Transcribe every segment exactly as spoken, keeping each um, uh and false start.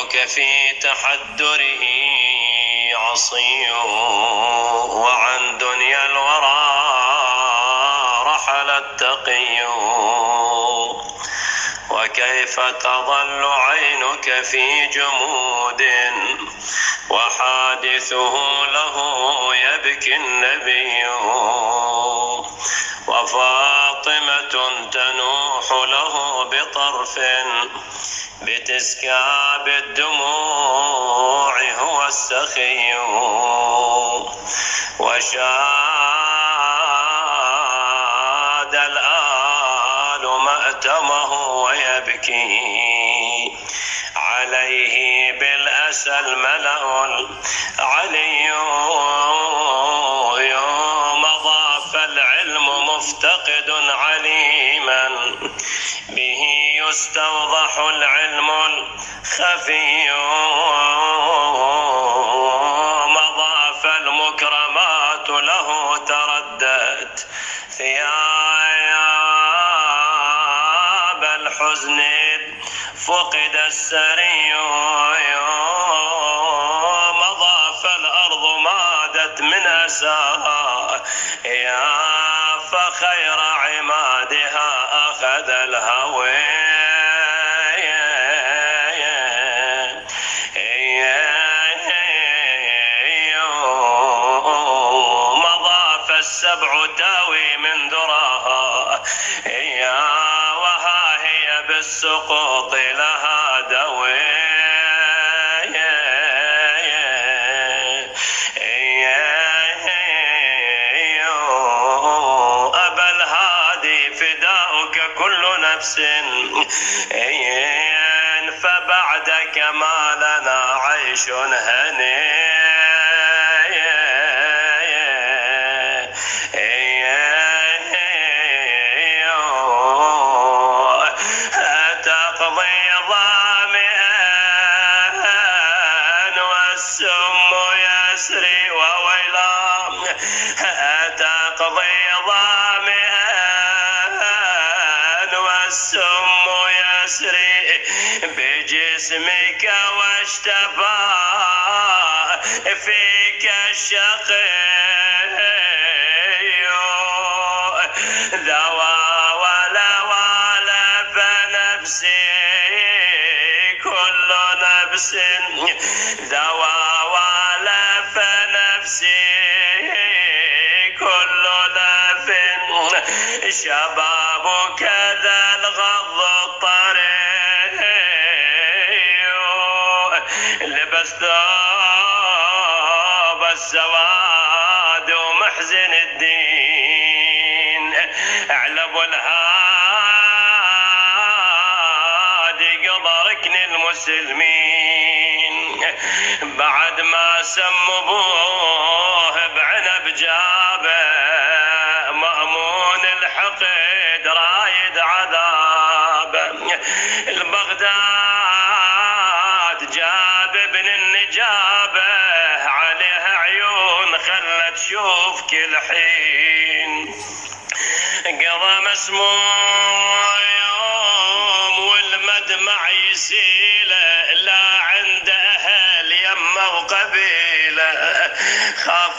عينك في تحدره عصي، وعن دنيا الورى رحل التقي. وكيف تظل عينك في جمود وحادثه له يبكي النبي، وفاطمة تنوح له بطرف بتسكاب الدموع هو السخي. وشاد الآل مأتمه ويبكي عليه بالأسى الملأ العلي. يوم ضاف العلم مفتقد عليما به يستوضح العلم الخفي. مضى فالمكرمات له تردت ثياب الحزن فقد السري. مضى فالأرض مادت من أساها يا فخير عمادها أخذ الهوي. مضى فالسبع تاوي من ذراها يا وها هي بالسقوط لها دوي. أبا الهادي فداؤك كل نفس، فبعدك ما لنا عيش هني. تقضي ظامئا والسم يسري وويلا، تقضي ظامئا والسم يسري بجسمك واشتفى فيك الشقي. ذوى ولا ولا فنفسي كل نفس، ذوى ولا فنفسي كل نف. شبابك ذا الغض الطري لبس ثوب السواد ومحزن الدين. اعلب الهادي قضى ركن المسلمين بعد ما سمبوه بعنب جابه. مأمون الحقد رايد عذابه البغداد جاب ابن النجابه عليها عيون خلت تشوف كل حين. قضى مسموع يوم والمدمع يسيله لا عند اهل يمه وقبيله. خاف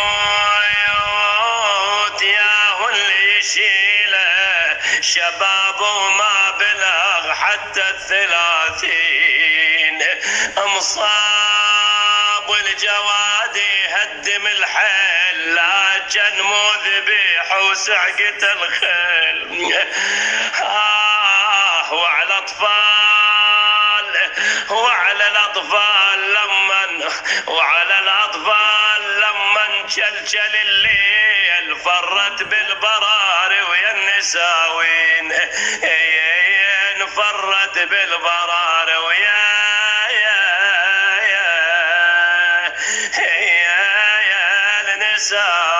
يموت ياهو اللي يشيله شباب وما بلغ حتى الثلاثين. مصاب الجواد يهدم الحيل لكن مو ذبيح وسعقة الخيل. آه وعلى اطفال وعلى الاطفال لمن وعلى الاطفال لمن شلشل الليل فرت بالبراري ويا النساوين. فرت بالبراري ويا يا يا يا النساوين.